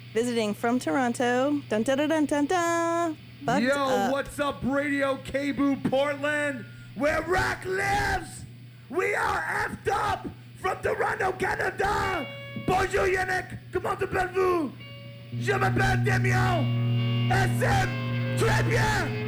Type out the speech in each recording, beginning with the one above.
Visiting from Toronto. Dun dun dun dun dun dun. Yo, what's up, Radio Kabu Portland, where rock lives? We are effed up from Toronto, Canada. Bonjour Yannick, comment t'appelles-vous? Je m'appelle Damien. SM, très bien.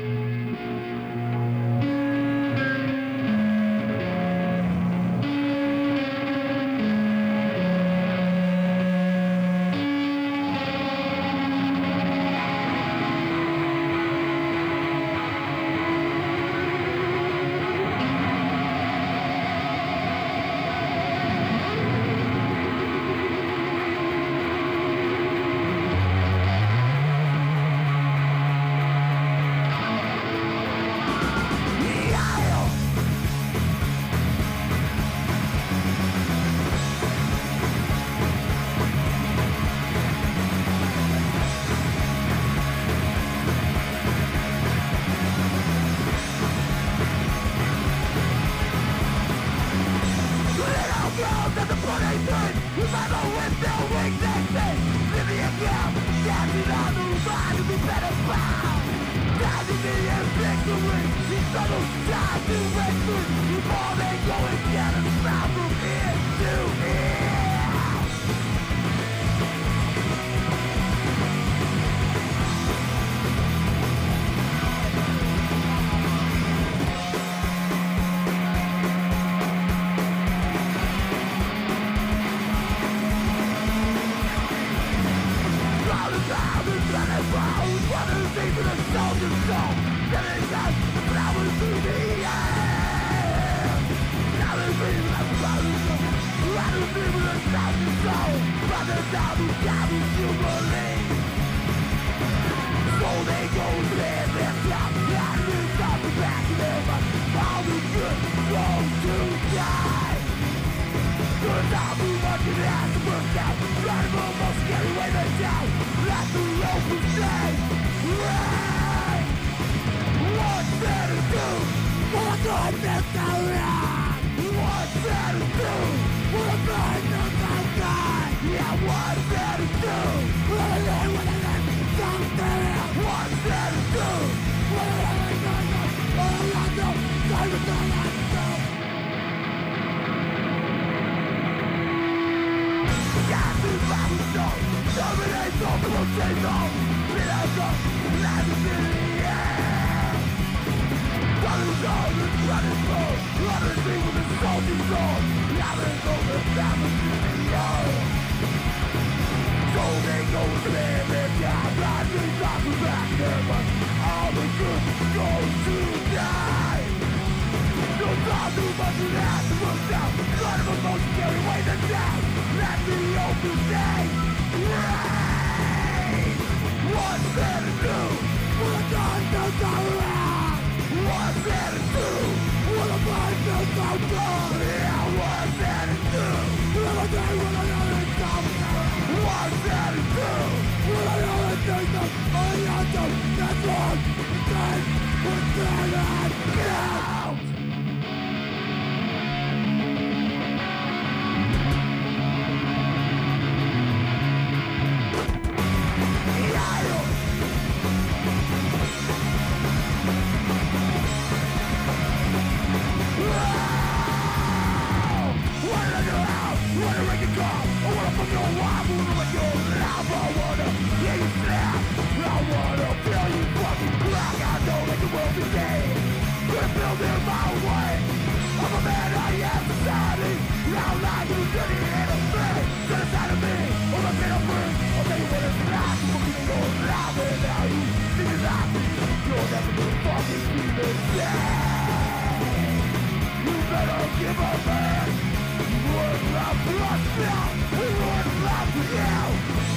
Give up, man.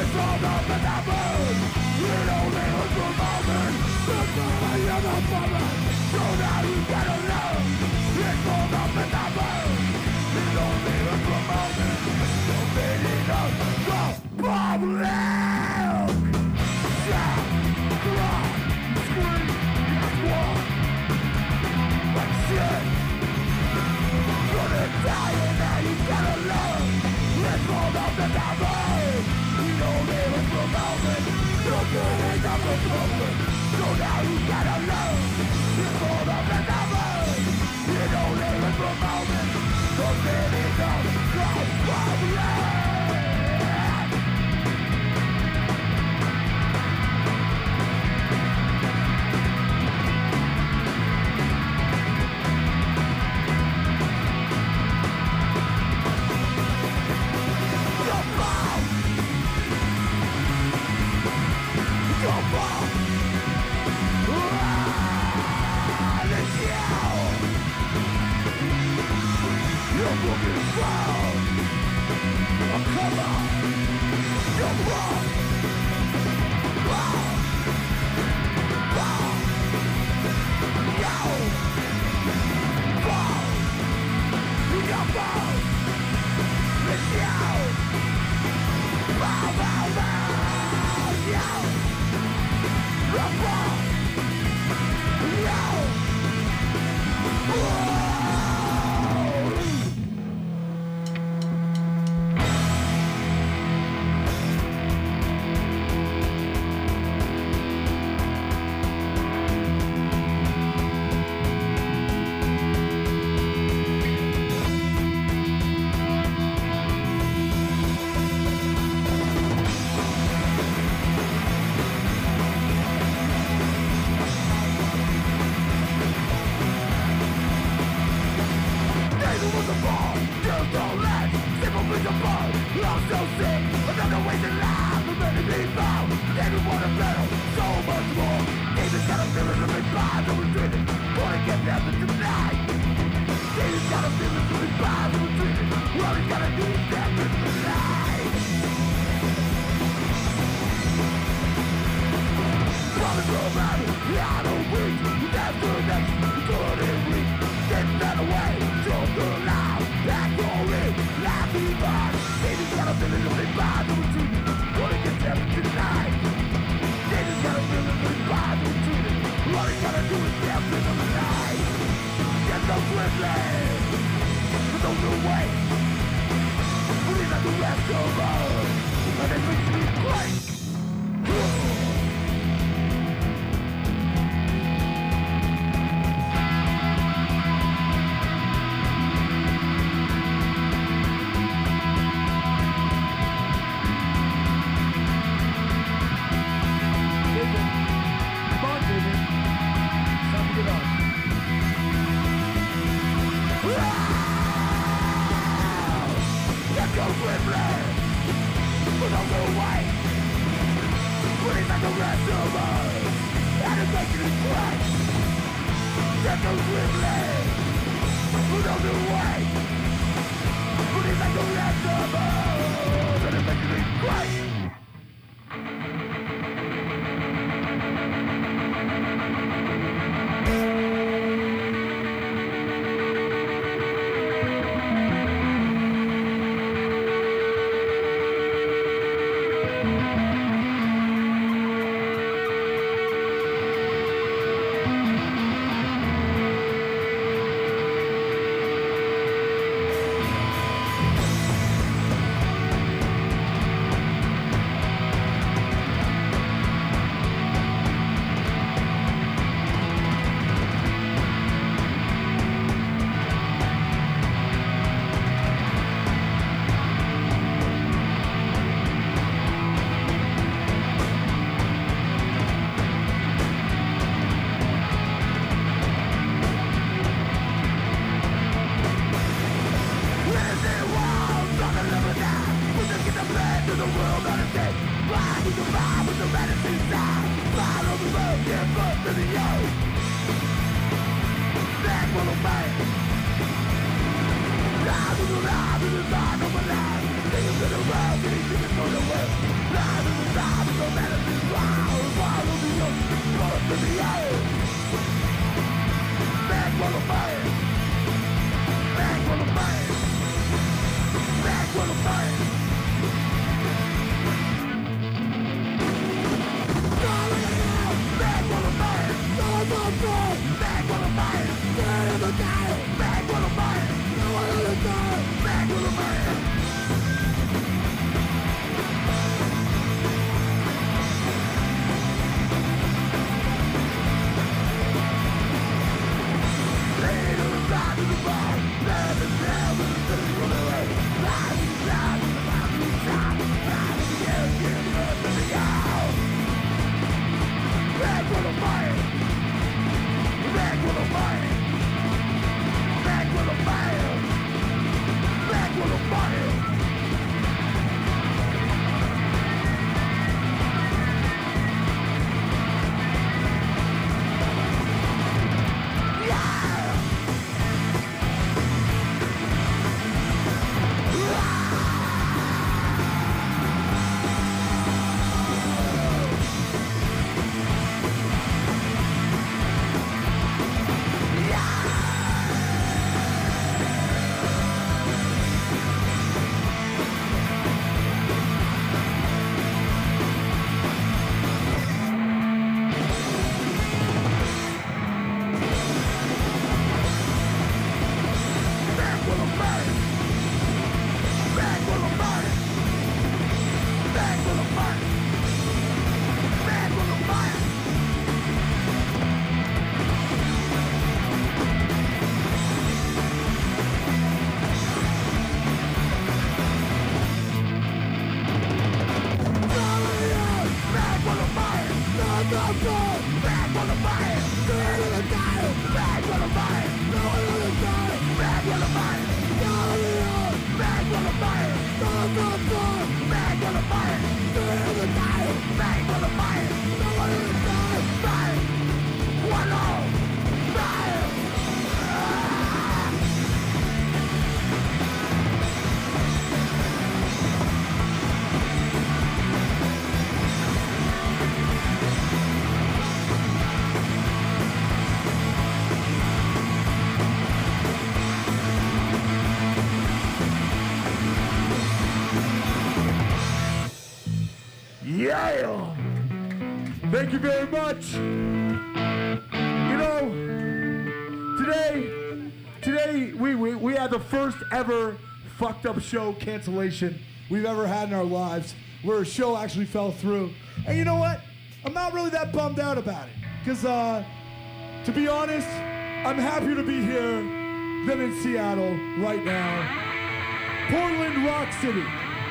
Getting to the world, getting to the world. Yeah! Thank you very much. You know, today we had the first ever fucked up show cancellation we've ever had in our lives, where a show actually fell through. And you know what? I'm not really that bummed out about it, because to be honest, I'm happier to be here than in Seattle right now. Portland, Rock City.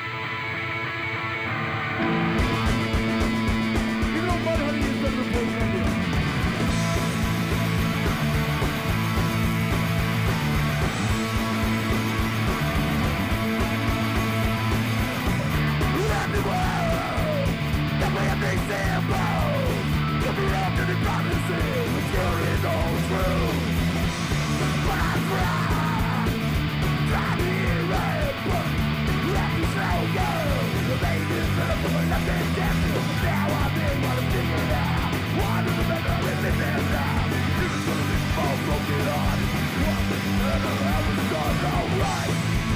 Mudhoney is better than Portland, India. Let me world, that way I make samples. Give me up to the promises, the story's all true. But I try to hear it, but let me slow go. The baby's beautiful, nothing can do. Now I'm in what I'm figuring out. Why do the better in the best now? This is gonna be all broken heart. What the better ever start alright?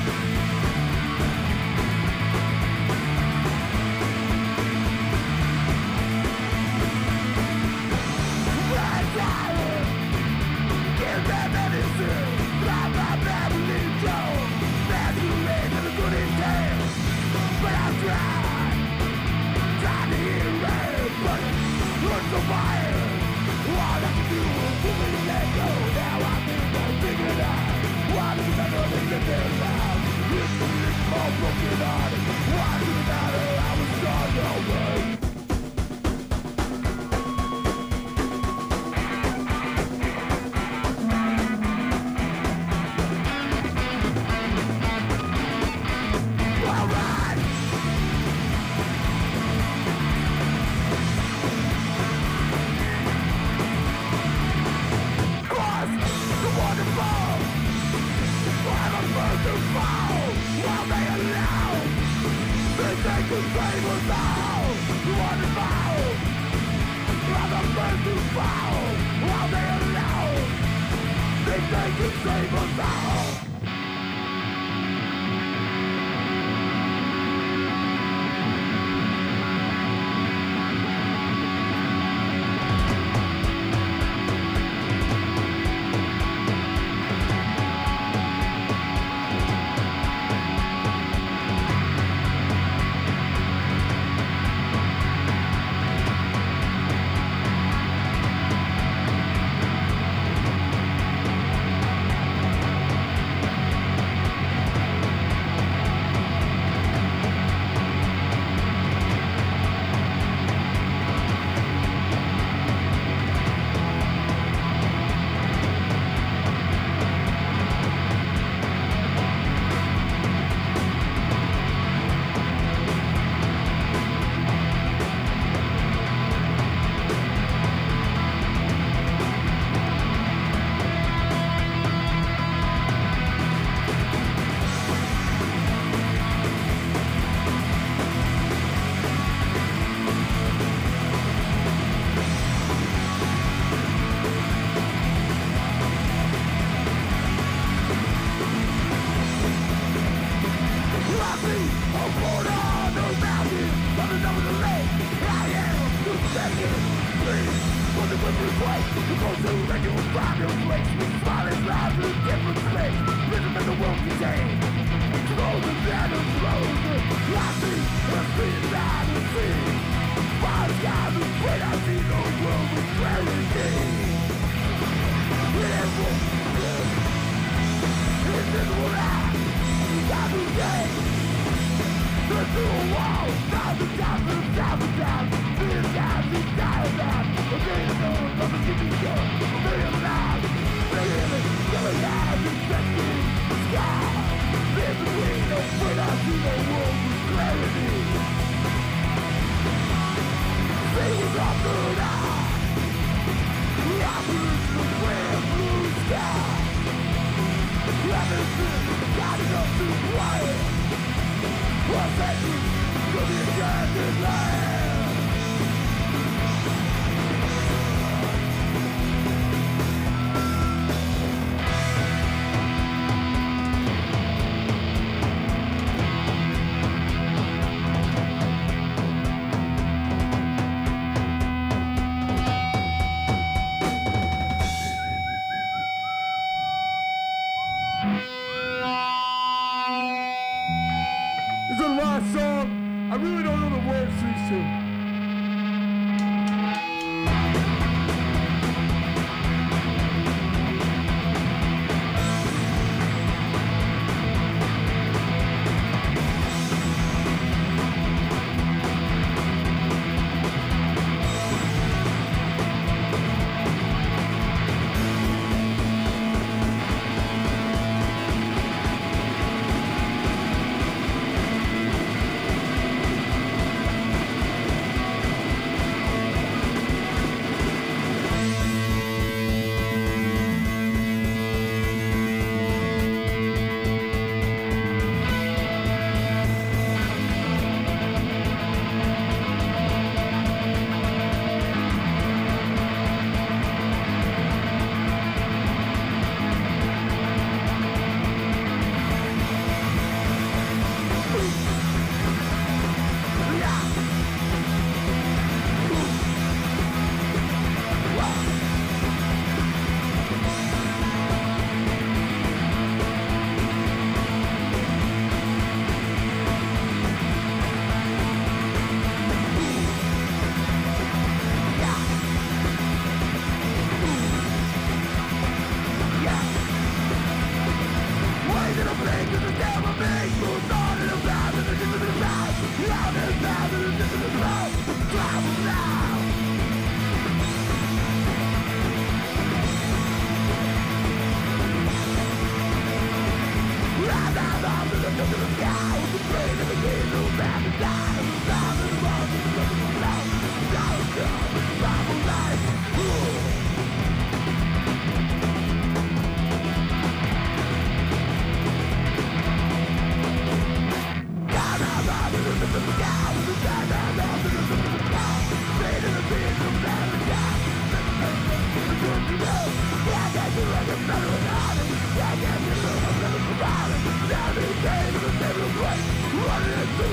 Right out, give them medicine. Blah, blah, blah, believe Joe. Bad to late and a good intent. But I'll try to hear it, but it's so fire. All I can do is pull me and let go. Now I think I'll figure it out. Why does it matter if they get loud? It's gonna be all broken hearted. Why does it matter? I was starting away. While they allow the think to save us all. You want to fall. I'm the first to fall. While they allow. They think to save us all.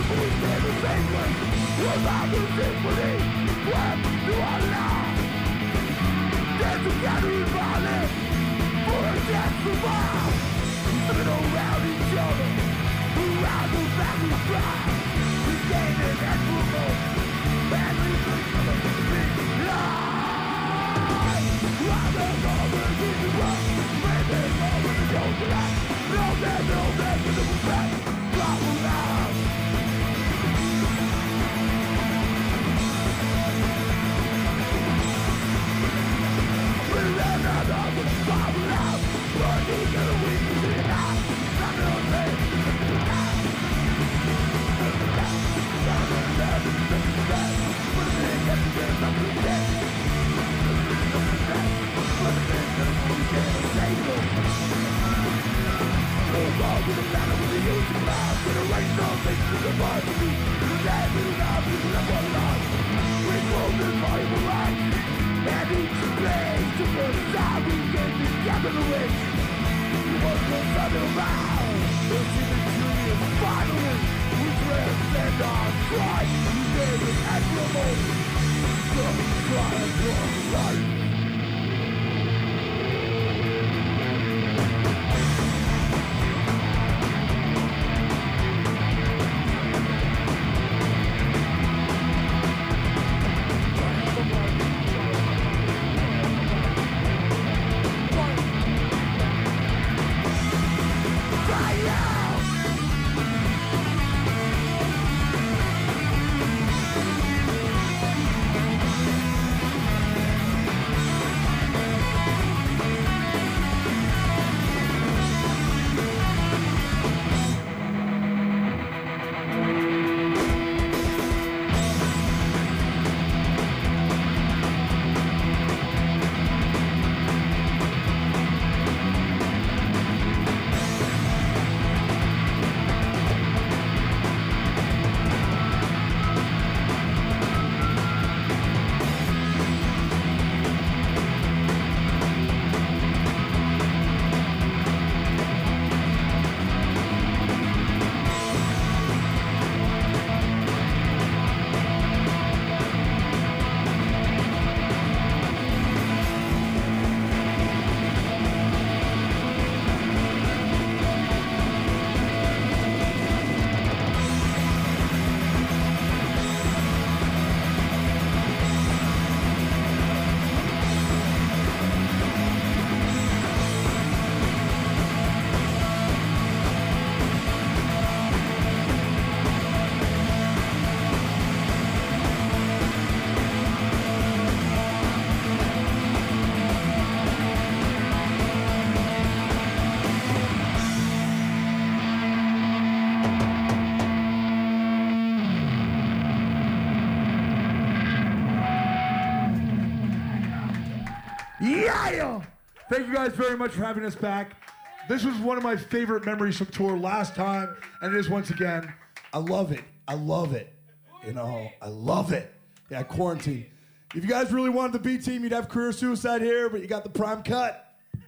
Yeah! Thank you guys very much for having us back. This was one of my favorite memories from tour last time, and it is once again. I love it. I love it. You know, I love it. Yeah, quarantine. If you guys really wanted the B team, you'd have Career Suicide here, but you got the prime cut.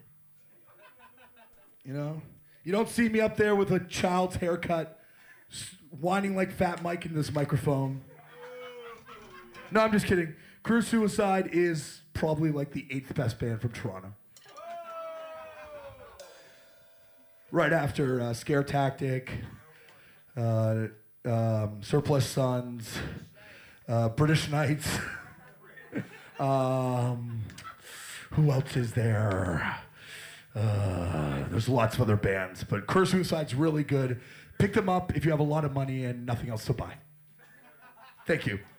You know? You don't see me up there with a child's haircut, whining like Fat Mike in this microphone. No, I'm just kidding. Career Suicide is probably like the 8th best band from Toronto. Right after Scare Tactic, Surplus Sons, British Knights. Who else is there? There's lots of other bands, but Career Suicide's really good. Pick them up if you have a lot of money and nothing else to buy. Thank you.